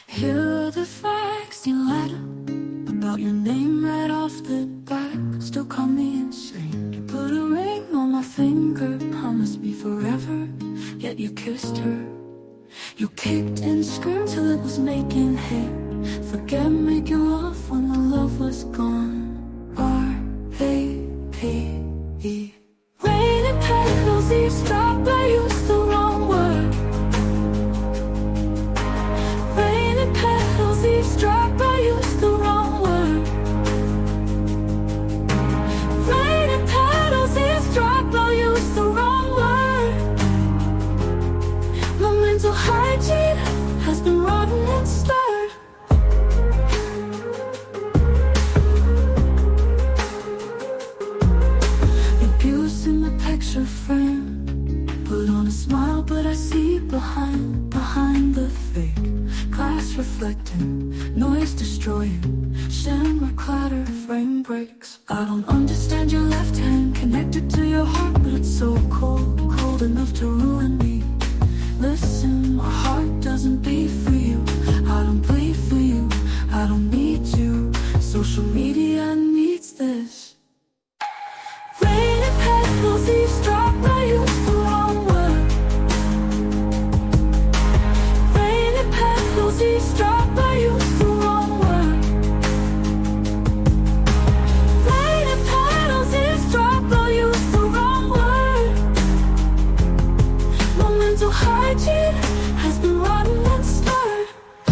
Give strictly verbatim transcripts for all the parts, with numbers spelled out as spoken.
Here are the facts you lied up about your name right off the back. Still call me insane. You put a ring on my finger, promised me forever, yet you kissed her. You kicked and screamed till it was making hit. Forget making love when the love was gone. R A P E. Rain and petals, eavesdrop, I used the wrong word. Rain and petals, eavesdrop, I used the wrong word. Rain and petals, eavesdrop, I used the wrong word. My mental hygiene has been rotten and stirred. Picture frame, put on a smile, but I see behind, behind the fake. Glass reflecting, noise destroying, shimmer clatter, frame breaks. I don't understand your left hand connected to your heart, but it's so cold, cold enough to ruin me. Listen, my heart doesn't beat for you, I don't bleed for you, I don't need you. Social media needs this. Eavesdrop, I used the wrong word. Rain and petals, eavesdrop, I used the wrong word. Rain and petals, eavesdrop, I used the wrong word. My mental hygiene has been rotten and stirred.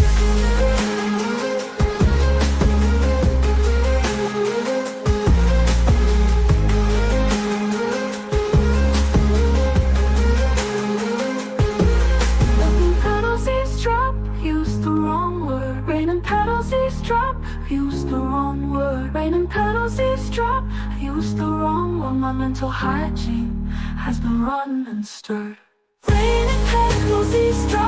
Eavesdrop, use the wrong word. Rain and petals, eavesdrop, use the wrong one. My mental hygiene has been rotten and stirred. Rain and petals, eavesdrop.